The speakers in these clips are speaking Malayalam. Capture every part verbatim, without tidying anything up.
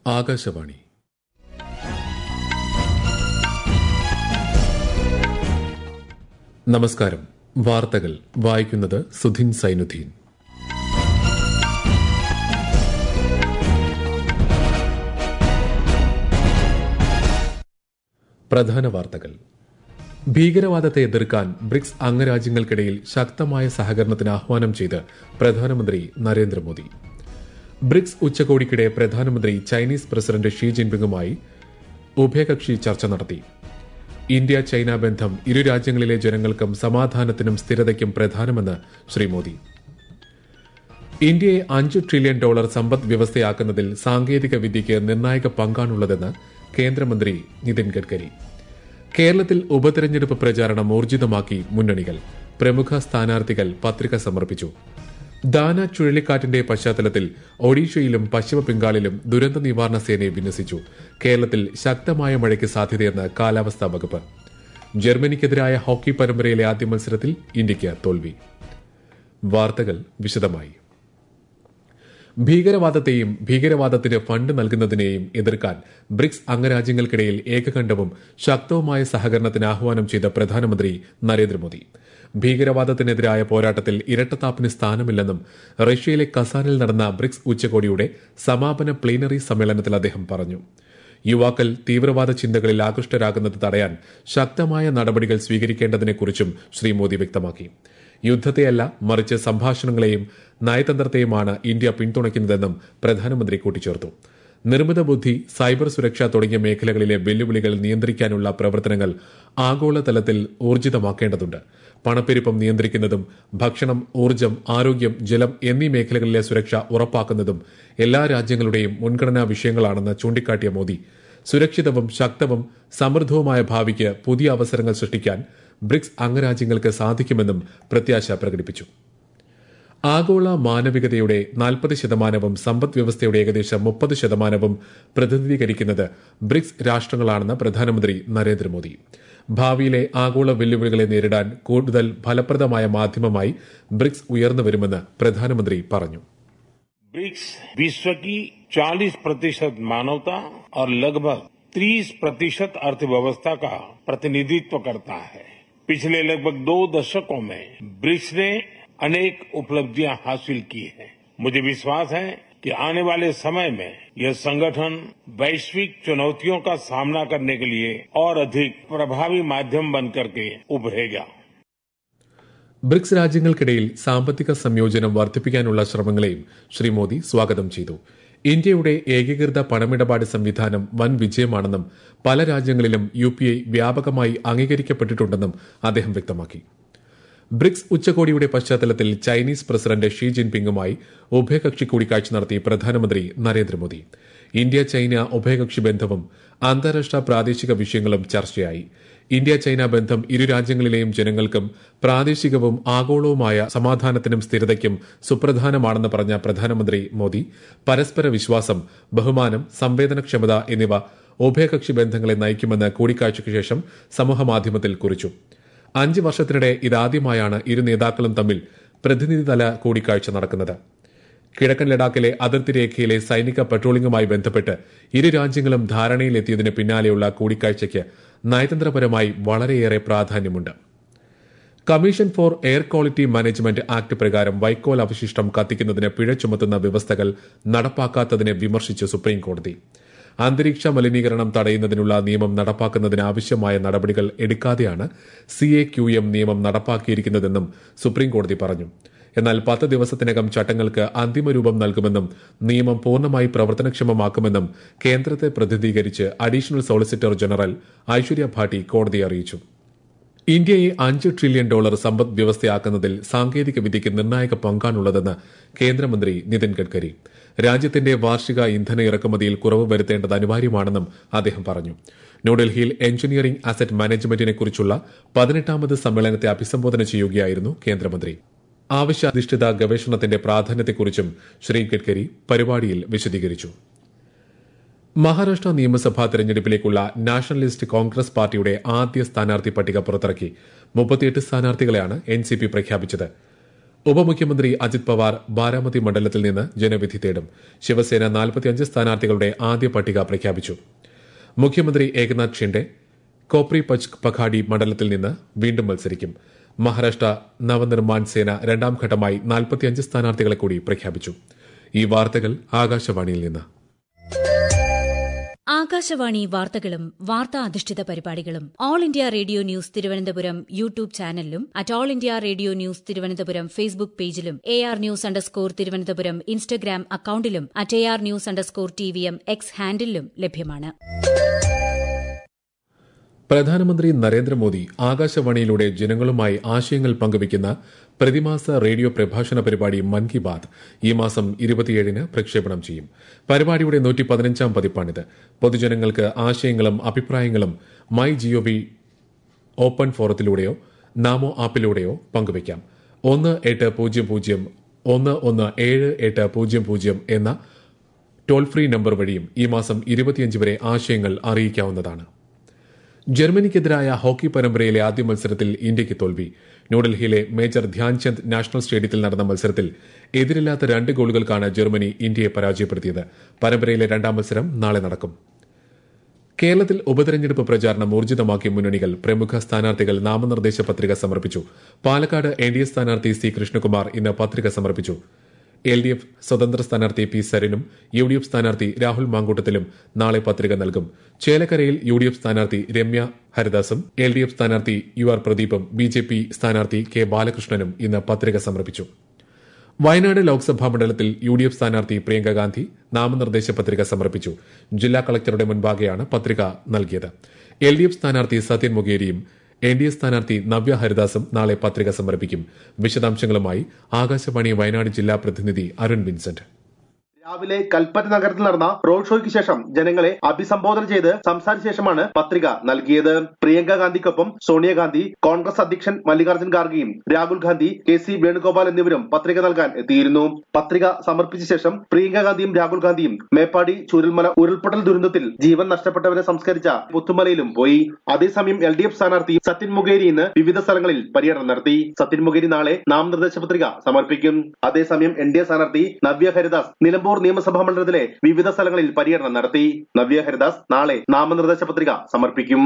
ആകാശവാണി. നമസ്കാരം. വാർത്തകൾ വായിക്കുന്നത് സുധിൻ സൈനുദ്ദീൻ. പ്രധാന വാർത്തകൾ. ഭീകരവാദത്തെ എതിർക്കാൻ ബ്രിക്സ് അംഗരാജ്യങ്ങൾക്കിടയിൽ ശക്തമായ സഹകരണത്തിന് ആഹ്വാനം ചെയ്ത് പ്രധാനമന്ത്രി നരേന്ദ്രമോദി. ബ്രിക്സ് ഉച്ചകോടിക്കിടെ പ്രധാനമന്ത്രി ചൈനീസ് പ്രസിഡന്റ് ഷീ ജിൻപിങ്ങുമായി ഉഭയകക്ഷി ചർച്ച നടത്തി. ഇന്ത്യ ചൈന ബന്ധം ഇരു രാജ്യങ്ങളിലെ ജനങ്ങൾക്കും സമാധാനത്തിനും സ്ഥിരതയ്ക്കും പ്രധാനമെന്ന് ശ്രീ മോദി. ഇന്ത്യയെ അഞ്ച് ട്രില്യൺ ഡോളർ സമ്പദ് വ്യവസ്ഥയാക്കുന്നതിൽ സാങ്കേതിക വിദ്യയ്ക്ക് നിർണായക പങ്കാണുള്ളതെന്ന് കേന്ദ്രമന്ത്രി നിതിൻ ഗഡ്കരി. കേരളത്തിൽ ഉപതെരഞ്ഞെടുപ്പ് പ്രചാരണം ഊർജിതമാക്കി മുന്നണികൾ. പ്രമുഖ സ്ഥാനാർത്ഥികൾ പത്രിക സമർപ്പിച്ചു. ദാന ചുഴലിക്കാറ്റിന്റെ പശ്ചാത്തലത്തിൽ ഒഡീഷയിലും പശ്ചിമ ബംഗാളിലും ദുരന്ത നിവാരണ സേനയെ വിന്യസിച്ചു. കേരളത്തിൽ ശക്തമായ മഴയ്ക്ക് സാധ്യതയെന്ന് കാലാവസ്ഥാ വകുപ്പ്. ജർമ്മനിക്കെതിരായ ഹോക്കി പരമ്പരയിലെ ആദ്യ മത്സരത്തിൽ ഇന്ത്യയ്ക്ക് തോൽവി. വാർത്തകൾ വിശദമായി. ഭീകരവാദത്തെയും ഭീകരവാദത്തിന് ഫണ്ട് നൽകുന്നതിനെയും എതിർക്കാൻ ബ്രിക്സ് അംഗരാജ്യങ്ങൾക്കിടയിൽ ഏകകണ്ഠവും ശക്തവുമായ സഹകരണത്തിന് ആഹ്വാനം ചെയ്ത പ്രധാനമന്ത്രി നരേന്ദ്രമോദി. ഭീകരവാദത്തിനെതിരായ പോരാട്ടത്തിൽ ഇരട്ടത്താപ്പിന് സ്ഥാനമില്ലെന്നും റഷ്യയിലെ കസാനിൽ നടന്ന ബ്രിക്സ് ഉച്ചകോടിയുടെ സമാപന പ്ലീനറി സമ്മേളനത്തിൽ അദ്ദേഹം പറഞ്ഞു. യുവാക്കൾ തീവ്രവാദ ചിന്തകളിൽ ആകൃഷ്ടരാകുന്നത് തടയാൻ ശക്തമായ നടപടികൾ സ്വീകരിക്കേണ്ടതിനെക്കുറിച്ചും ശ്രീ മോദി വ്യക്തമാക്കി. യുദ്ധത്തെയല്ല, മറിച്ച് സംഭാഷണങ്ങളെയും നയതന്ത്രത്തെയുമാണ് ഇന്ത്യ പിന്തുണയ്ക്കുന്നതെന്നും പ്രധാനമന്ത്രി കൂട്ടിച്ചേർത്തു. നിർമ്മിത ബുദ്ധി, സൈബർ സുരക്ഷ തുടങ്ങിയ മേഖലകളിലെ വെല്ലുവിളികൾ നിയന്ത്രിക്കാനുള്ള പ്രവർത്തനങ്ങൾ ആഗോളതലത്തിൽ ഊർജിതമാക്കേണ്ടതുണ്ട്. പണപ്പെരുപ്പം നിയന്ത്രിക്കുന്നതും ഭക്ഷണം, ഊർജ്ജം, ആരോഗ്യം, ജലം എന്നീ മേഖലകളിലെ സുരക്ഷ ഉറപ്പാക്കുന്നതും എല്ലാ രാജ്യങ്ങളുടെയും മുൻഗണനാ വിഷയങ്ങളാണെന്ന് ചൂണ്ടിക്കാട്ടിയ മോദി, സുരക്ഷിതവും ശക്തവും സമൃദ്ധവുമായ ഭാവിക്ക് പുതിയ അവസരങ്ങൾ സൃഷ്ടിക്കാൻ ബ്രിക്സ് അംഗരാജ്യങ്ങൾക്ക് സാധിക്കുമെന്നും പ്രത്യാശ പ്രകടിപ്പിച്ചു. ആഗോള മാനവികതയുടെ നാൽപ്പത് ശതമാനവും സമ്പദ് വ്യവസ്ഥയുടെ ഏകദേശം മുപ്പത് ശതമാനവും പ്രതിനിധീകരിക്കുന്നത് ബ്രിക്സ് രാഷ്ട്രങ്ങളാണെന്ന് പ്രധാനമന്ത്രി നരേന്ദ്രമോദി. ഭാവിയിലെ ആഗോള വെല്ലുവിളികളെ നേരിടാൻ കൂടുതൽ ഫലപ്രദമായ മാധ്യമമായി ബ്രിക്സ് ഉയർന്നുവരുമെന്ന് പ്രധാനമന്ത്രി പറഞ്ഞു. ब्रिक्स विश्व की चालीस प्रतिशत मानवता और लगभग तीस प्रतिशत अर्थव्यवस्था का प्रतिनिधित्व करता है. पिछले लगभग दो दशकों में ब्रिक्स ने अनेक उपलब्धियां हासिल की हैं. मुझे विश्वास है कि आने वाले समय में यह संगठन वैश्विक चुनौतियों का सामना करने के लिए और अधिक प्रभावी माध्यम बनकर के उभरेगा. ബ്രിക്സ് രാജ്യങ്ങൾക്കിടയിൽ സാമ്പത്തിക സംയോജനം വർദ്ധിപ്പിക്കാനുള്ള ശ്രമങ്ങളെയും ശ്രീ മോദി സ്വാഗതം ചെയ്തു. ഇന്ത്യയുടെ ഏകീകൃത പണമിടപാട് സംവിധാനം വൻ വിജയമാണെന്നും പല രാജ്യങ്ങളിലും യു പി ഐ വ്യാപകമായി അംഗീകരിക്കപ്പെട്ടിട്ടുണ്ടെന്നും അദ്ദേഹം വ്യക്തമാക്കി. ബ്രിക്സ് ഉച്ചകോടിയുടെ പശ്ചാത്തലത്തിൽ ചൈനീസ് പ്രസിഡന്റ് ഷീ ജിൻപിങ്ങുമായി ഉഭയകക്ഷി കൂടിക്കാഴ്ച നടത്തി പ്രധാനമന്ത്രി നരേന്ദ്രമോദി. ഇന്ത്യ ചൈന ഉഭയകക്ഷി ബന്ധവും അന്താരാഷ്ട്ര പ്രാദേശിക വിഷയങ്ങളും ചർച്ചയായി. ഇന്ത്യ ചൈന ബന്ധം ഇരു രാജ്യങ്ങളിലെയും ജനങ്ങൾക്കും പ്രാദേശികവും ആഗോളവുമായ സമാധാനത്തിനും സ്ഥിരതയ്ക്കും സുപ്രധാനമാണെന്ന് പറഞ്ഞ പ്രധാനമന്ത്രി മോദി, പരസ്പര വിശ്വാസം, ബഹുമാനം, സംവേദനക്ഷമത എന്നിവ ഉഭയകക്ഷി ബന്ധങ്ങളെ നയിക്കുമെന്ന് കൂടിക്കാഴ്ചയ്ക്ക് ശേഷം സമൂഹമാധ്യമത്തിൽ കുറിച്ചു. അഞ്ച് വർഷത്തിനിടെ ഇതാദ്യമായാണ് ഇരു നേതാക്കളും തമ്മിൽ പ്രതിനിധിതല കൂടിക്കാഴ്ച നടക്കുന്നത്. കിഴക്കൻ ലഡാക്കിലെ അതിർത്തി രേഖയിലെ സൈനിക പട്രോളിംഗുമായി ബന്ധപ്പെട്ട് ഇരു രാജ്യങ്ങളും ധാരണയിലെത്തിയതിന് പിന്നാലെയുള്ള കൂടിക്കാഴ്ചയ്ക്ക് നയതന്ത്രപരമായി വളരെയേറെ പ്രാധാന്യമുണ്ട്. Commission for air quality management act പ്രകാരം വൈക്കോൽ അവശിഷ്ടം കത്തിക്കുന്നതിന് പിഴ ചുമത്തുന്ന വ്യവസ്ഥകൾ നടപ്പാക്കാത്തതിനെ വിമർശിച്ച് സുപ്രീംകോടതി. അന്തരീക്ഷ മലിനീകരണം തടയുന്നതിനുള്ള നിയമം നടപ്പാക്കുന്നതിന് ആവശ്യമായ നടപടികൾ എടുക്കാതെയാണ് സി എ ക്യു എം നിയമം നടപ്പാക്കിയിരിക്കുന്നതെന്നും സുപ്രീംകോടതി പറഞ്ഞു. എന്നാൽ പത്ത് ദിവസത്തിനകം ചട്ടങ്ങൾക്ക് അന്തിമരൂപം നൽകുമെന്നും നിയമം പൂർണ്ണമായി പ്രവർത്തനക്ഷമമാക്കുമെന്നും കേന്ദ്രത്തെ പ്രതിനിധീകരിച്ച് additional solicitor general Aishwarya Bhati കോടതിയെ അറിയിച്ചു. ഇന്ത്യയെ അഞ്ച് ട്രില്യൺ ഡോളർ സമ്പദ് വ്യവസ്ഥയാക്കുന്നതിൽ സാങ്കേതിക വിദ്യയ്ക്ക് നിർണായക പങ്കാണുള്ളതെന്ന് കേന്ദ്രമന്ത്രി നിതിൻ ഗഡ്കരി. രാജ്യത്തിന്റെ വാർഷിക ഇന്ധന ഇറക്കുമതിയിൽ കുറവ് വരുത്തേണ്ടത് അനിവാര്യമാണെന്നും അദ്ദേഹം പറഞ്ഞു. ന്യൂഡൽഹിയിൽ എഞ്ചിനീയറിംഗ് അസറ്റ് മാനേജ്മെന്റിനെക്കുറിച്ചുള്ള പതിനെട്ടാമത് സമ്മേളനത്തെ അഭിസംബോധന ചെയ്യുകയായിരുന്നു കേന്ദ്രമന്ത്രി. ആവശ്യാധിഷ്ഠിത ഗവേഷണത്തിന്റെ പ്രാധാന്യത്തെക്കുറിച്ചും ശ്രീ ഗഡ്കരി പരിപാടിയിൽ വിശദീകരിച്ചു. മഹാരാഷ്ട്ര നിയമസഭാ തെരഞ്ഞെടുപ്പിലേക്കുള്ള നാഷണലിസ്റ്റ് കോൺഗ്രസ് പാർട്ടിയുടെ ആദ്യ സ്ഥാനാർത്ഥി പട്ടിക പുറത്തിറക്കി. മുപ്പത്തിയെട്ട് സ്ഥാനാർത്ഥികളെയാണ് എൻ സി പി പ്രഖ്യാപിച്ചത്. ഉപമുഖ്യമന്ത്രി അജിത് പവാർ ബാരാമതി മണ്ഡലത്തിൽ നിന്ന് ജനവിധി തേടും. ശിവസേന നാൽപ്പത്തിയഞ്ച് സ്ഥാനാർത്ഥികളുടെ ആദ്യ പട്ടിക പ്രഖ്യാപിച്ചു. മുഖ്യമന്ത്രി ഏകനാഥ് ഷിൻഡെ കോപ്രി പച്ച് പഖാഡി മണ്ഡലത്തിൽ നിന്ന് വീണ്ടും മത്സരിക്കും. മഹാരാഷ്ട്ര നവനിർമ്മാൺ സേന രണ്ടാം ഘട്ടമായി നാൽപ്പത്തിയഞ്ച് സ്ഥാനാർത്ഥികളെ കൂടി പ്രഖ്യാപിച്ചു. ഈ വാർത്തകൾ ആകാശവാണിയിൽ നിന്ന്. ആകാശവാണി വാർത്തകളും വാർത്താ അധിഷ്ഠിത പരിപാടികളും all India radio news Thiruvananthapuram YouTube ചാനലിലും at all India radio news Thiruvananthapuram Facebook പേജിലും A R news underscore Thiruvananthapuram Instagram അക്കൌണ്ടിലും at A R news underscore T V M X ഹാൻഡിലും ലഭ്യമാണ്. പ്രധാനമന്ത്രി നരേന്ദ്രമോദി ആകാശവാണിയിലൂടെ ജനങ്ങളുമായി ആശയങ്ങൾ പങ്കുവയ്ക്കുന്ന പ്രതിമാസ റേഡിയോ പ്രഭാഷണ പരിപാടി മൻ കി ബാത് ഈ മാസം ഇരുപത്തിയേഴിന് പ്രക്ഷേപണം ചെയ്യും. പരിപാടിയുടെ നൂറ്റി പതിനഞ്ചാം പതിപ്പാണിത്. പൊതുജനങ്ങൾക്ക് ആശയങ്ങളും അഭിപ്രായങ്ങളും മൈ ജിഒവി ഓപ്പൺ ഫോറത്തിലൂടെയോ നാമോ ആപ്പിലൂടെയോ പങ്കുവയ്ക്കാം. ഒന്ന് എട്ട് പൂജ്യം പൂജ്യം ഒന്ന് ഒന്ന് ഏഴ് എട്ട് പൂജ്യം പൂജ്യം എന്ന ടോൾ ഫ്രീ നമ്പർ വഴിയും ഈ മാസം ഇരുപത്തിയഞ്ച് വരെ ആശയങ്ങൾ അറിയിക്കാവുന്നതാണ്. ജർമ്മനിക്കെതിരായ ഹോക്കി പരമ്പരയിലെ ആദ്യ മത്സരത്തിൽ ഇന്ത്യയ്ക്ക് തോൽവി. ന്യൂഡൽഹിയിലെ മേജർ ധ്യാൻചന്ദ് നാഷണൽ സ്റ്റേഡിയത്തിൽ നടന്ന മത്സരത്തിൽ എതിരില്ലാത്ത രണ്ട് ഗോളുകൾക്കാണ് ജർമ്മനി ഇന്ത്യയെ പരാജയപ്പെടുത്തിയത്. പരമ്പരയിലെ രണ്ടാം മത്സരം നാളെ നടക്കും. കേരളത്തിൽ ഉപതെരഞ്ഞെടുപ്പ് പ്രചാരണം ഊർജിതമാക്കിയ മുന്നണികൾ പ്രമുഖ സ്ഥാനാർത്ഥികൾ നാമനിർദ്ദേശ പത്രിക സമർപ്പിച്ചു. പാലക്കാട് എൻ ഡി എ സ്ഥാനാർത്ഥി സി കൃഷ്ണകുമാർ ഇന്ന് പത്രിക സമർപ്പിച്ചു. എൽ ഡി എഫ് സ്വതന്ത്ര സ്ഥാനാർത്ഥി പി സരിനും യു ഡി എഫ് സ്ഥാനാർത്ഥി രാഹുൽ മാങ്കൂട്ടത്തിലും നാളെ പത്രിക നൽകും. ചേലക്കരയിൽ യു ഡി എഫ് സ്ഥാനാർത്ഥി രമ്യ ഹരിദാസും എൽ ഡി എഫ് സ്ഥാനാർത്ഥി യു ആർ പ്രദീപും ബി ജെ പി സ്ഥാനാർത്ഥി കെ ബാലകൃഷ്ണനും ഇന്ന് പത്രിക സമർപ്പിച്ചു. വയനാട് ലോക്സഭാ മണ്ഡലത്തിൽ യു ഡി എഫ് സ്ഥാനാർത്ഥി പ്രിയങ്ക ഗാന്ധി നാമനിർദ്ദേശ പത്രിക സമർപ്പിച്ചു. ജില്ലാ കളക്ടറുടെ മുൻപാകെയാണ് പത്രിക നൽകിയത്. എൽ ഡി എഫ് സ്ഥാനാർത്ഥി സത്യൻ മുഖേരിയും എൻ ഡി എ സ്ഥാനാർത്ഥി നവ്യ ഹരിദാസും നാളെ പത്രിക സമർപ്പിക്കും. വിശദാംശങ്ങളുമായി ആകാശവാണി വയനാട് ജില്ലാ പ്രതിനിധി അരുൺ വിൻസെന്റ്. രാവിലെ കൽപ്പറ്റ നഗരത്തിൽ നടന്ന റോഡ് ഷോയ്ക്ക് ശേഷം ജനങ്ങളെ അഭിസംബോധന ചെയ്ത് സംസാരിച്ച ശേഷമാണ് പത്രിക നൽകിയത്. പ്രിയങ്ക ഗാന്ധിക്കൊപ്പം സോണിയാഗാന്ധി, കോൺഗ്രസ് അധ്യക്ഷൻ മല്ലികാർജ്ജുൻ ഖാർഗെയും രാഹുൽ ഗാന്ധി, കെ സി വേണുഗോപാൽ എന്നിവരും പത്രിക നൽകാൻ എത്തിയിരുന്നു. പത്രിക സമർപ്പിച്ച ശേഷം പ്രിയങ്ക ഗാന്ധിയും രാഹുൽ ഗാന്ധിയും മേപ്പാടി ചൂരൽമല ഉരുൾപൊട്ടൽ ദുരന്തത്തിൽ ജീവൻ നഷ്ടപ്പെട്ടവരെ സംസ്കരിച്ച പുത്തുമലയിലും പോയി. അതേസമയം എൽ ഡി എഫ് സ്ഥാനാർത്ഥി സത്യൻ മുഖേരി ഇന്ന് വിവിധ സ്ഥലങ്ങളിൽ പര്യടനം നടത്തി. സത്യൻ മുഖേരി നാളെ നാമനിർദ്ദേശ പത്രിക സമർപ്പിക്കും. അതേസമയം എൻ ഡി എ സ്ഥാനാർത്ഥി നവ്യ ഹരിദാസ് നിലമ്പൂർ നിയമസഭാ മണ്ഡലത്തിലെ വിവിധ സ്ഥലങ്ങളിൽ പര്യടനം നടത്തി. നവ്യ ഹരിദാസ് നാളെ നാമനിർദ്ദേശ പത്രിക സമർപ്പിക്കും.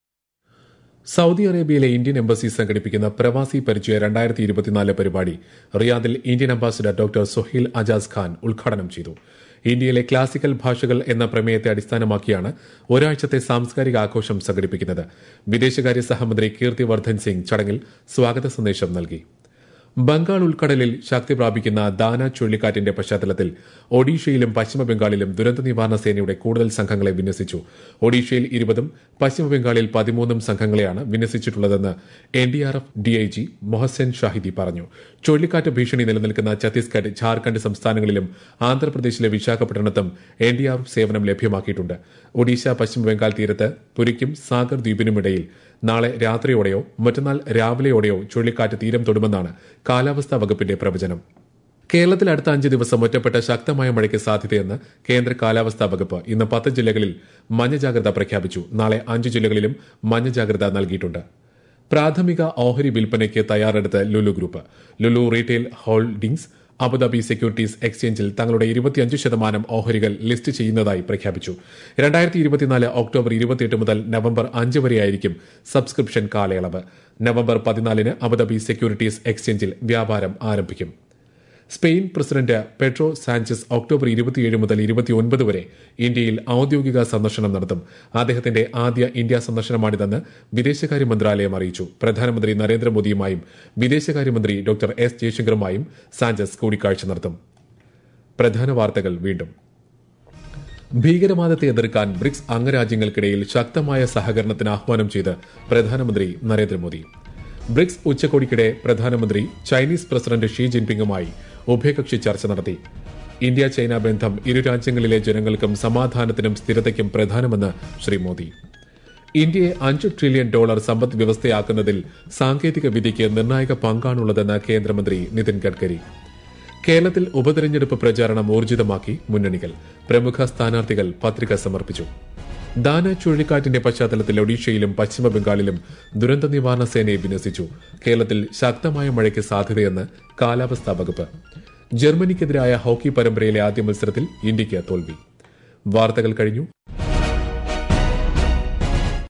സൌദി അറേബ്യയിലെ ഇന്ത്യൻ എംബസി സംഘടിപ്പിക്കുന്ന പ്രവാസി പരിചയ രണ്ടായിരത്തി ഇരുപത്തിനാല് പരിപാടി റിയാദിൽ Indian ambassador doctor Suhail Ajaz Khan ഉദ്ഘാടനം ചെയ്തു. ഇന്ത്യയിലെ ക്ലാസിക്കൽ ഭാഷകൾ എന്ന പ്രമേയത്തെ അടിസ്ഥാനമാക്കിയാണ് ഒരാഴ്ചത്തെ സാംസ്കാരിക ആഘോഷം സംഘടിപ്പിക്കുന്നത്. വിദേശകാര്യ സഹമന്ത്രി കീർത്തി വർദ്ധൻ സിംഗ് ചടങ്ങിൽ സ്വാഗത സന്ദേശം നൽകി. ബംഗാൾ ഉൾക്കടലിൽ ശക്തി പ്രാപിക്കുന്ന ദാന ചുഴലിക്കാറ്റിന്റെ പശ്ചാത്തലത്തിൽ ഒഡീഷയിലും പശ്ചിമബംഗാളിലും ദുരന്ത നിവാരണ സേനയുടെ കൂടുതൽ സംഘങ്ങളെ വിന്യസിച്ചു. ഒഡീഷയിൽ ഇരുപതും പശ്ചിമബംഗാളിൽ പതിമൂന്നും സംഘങ്ങളെയാണ് വിന്യസിച്ചിട്ടുള്ളതെന്ന് N D R F DIG Mohsen Shahidi പറഞ്ഞു. ചുഴലിക്കാറ്റ് ഭീഷണി നിലനിൽക്കുന്ന ഛത്തീസ്ഗഡ്, ഝാർഖണ്ഡ് സംസ്ഥാനങ്ങളിലും ആന്ധ്രാപ്രദേശിലെ വിശാഖപട്ടണത്തും എൻ ഡി ആർ എഫ് സേവനം ലഭ്യമാക്കിയിട്ടുണ്ട്. ഒഡീഷ പശ്ചിമബംഗാൾ തീരത്ത് പുരിക്കും സാഗർ ദ്വീപിനുമിടയിൽ നാളെ രാത്രിയോടെയോ മറ്റന്നാൾ രാവിലെയോടെയോ ചുഴലിക്കാറ്റ് തീരം തൊടുമെന്നാണ് കാലാവസ്ഥാ വകുപ്പിന്റെ പ്രവചനം. കേരളത്തിൽ അടുത്ത അഞ്ച് ദിവസം ഒറ്റപ്പെട്ട ശക്തമായ മഴയ്ക്ക് സാധ്യതയെന്ന് കേന്ദ്ര കാലാവസ്ഥാ വകുപ്പ് ഇന്ന് പത്ത് ജില്ലകളിൽ മഞ്ഞ ജാഗ്രത പ്രഖ്യാപിച്ചു. നാളെ അഞ്ച് ജില്ലകളിലും മഞ്ഞ ജാഗ്രത നൽകിയിട്ടുണ്ട്. പ്രാഥമിക ഓഹരി വിൽപ്പനയ്ക്ക് തയ്യാറെടുത്ത് Lulu group. Lulu retail holdings Abu Dhabi securities എക്സ്ചേഞ്ചിൽ തങ്ങളുടെ ഇരുപത്തിയഞ്ച് ശതമാനം ഓഹരികൾ ലിസ്റ്റ് ചെയ്യുന്നതായി പ്രഖ്യാപിച്ചു. രണ്ടായിരത്തി ഇരുപത്തിനാല് ഒക്ടോബർ ഇരുപത്തിയെട്ട് മുതൽ നവംബർ അഞ്ച് വരെയായിരിക്കും സബ്സ്ക്രിപ്ഷൻ കാലയളവ്. നവംബർ പതിനാലിന് അബുദാബി സെക്യൂരിറ്റീസ് എക്സ്ചേഞ്ചിൽ വ്യാപാരം ആരംഭിക്കും. Spain president Pedro Sanchez October ഇരുപത്തിയേഴ് മുതൽ ഇരുപത്തിയൊൻപത് വരെ ഇന്ത്യയിൽ ഔദ്യോഗിക സന്ദർശനം നടത്തും. അദ്ദേഹത്തിന്റെ ആദ്യ ഇന്ത്യ സന്ദർശനമാണിതെന്ന് വിദേശകാര്യ മന്ത്രാലയം അറിയിച്ചു. പ്രധാനമന്ത്രി നരേന്ദ്രമോദിയുമായും വിദേശകാര്യമന്ത്രി ഡോക്ടർ എസ് ജയശങ്കറുമായും സാഞ്ചസ് കൂടിക്കാഴ്ച നടത്തും. പ്രധാന വാർത്തകൾ വീണ്ടും. ഭീകരവാദത്തെ എതിർക്കാൻ ബ്രിക്സ് അംഗരാജ്യങ്ങൾക്കിടയിൽ ശക്തമായ സഹകരണത്തിന് ആഹ്വാനം ചെയ്ത് പ്രധാനമന്ത്രി നരേന്ദ്രമോദി. ബ്രിക്സ് ഉച്ചകോടിക്കിടെ പ്രധാനമന്ത്രി ചൈനീസ് പ്രസിഡന്റ് ഷീ ജിൻപിങ്ങുമായി ഉഭയകക്ഷി ചർച്ച നടത്തി. ഇന്ത്യ ചൈന ബന്ധം ഇരു രാജ്യങ്ങളിലെ ജനങ്ങൾക്കും സമാധാനത്തിനും സ്ഥിരതയ്ക്കും പ്രധാനമെന്ന് ശ്രീ മോദി. ഇന്ത്യയെ അഞ്ച് ട്രില്യൺ ഡോളർ സമ്പദ് വ്യവസ്ഥയാക്കുന്നതിൽ സാങ്കേതിക വിദ്യയ്ക്ക് നിർണായക പങ്കാണുള്ളതെന്ന് കേന്ദ്രമന്ത്രി നിതിൻ ഗഡ്കരി. കേരളത്തിൽ ഉപതെരഞ്ഞെടുപ്പ് പ്രചാരണം ഊർജിതമാക്കി മുന്നണികൾ. പ്രമുഖ സ്ഥാനാർത്ഥികൾ പത്രിക സമർപ്പിച്ചു. ദാന ചുഴലിക്കാറ്റിന്റെ പശ്ചാത്തലത്തിൽ ഒഡീഷയിലും പശ്ചിമബംഗാളിലും ദുരന്ത നിവാരണ സേനയെ വിന്യസിച്ചു. കേരളത്തിൽ ശക്തമായ മഴയ്ക്ക് സാധ്യതയെന്ന് കാലാവസ്ഥാ വകുപ്പ്. ജർമ്മനിക്കെതിരായ ഹോക്കി പരമ്പരയിലെ ആദ്യ മത്സരത്തിൽ ഇന്ത്യയ്ക്ക് തോൽവി. വാർത്തകൾ കഴിഞ്ഞു.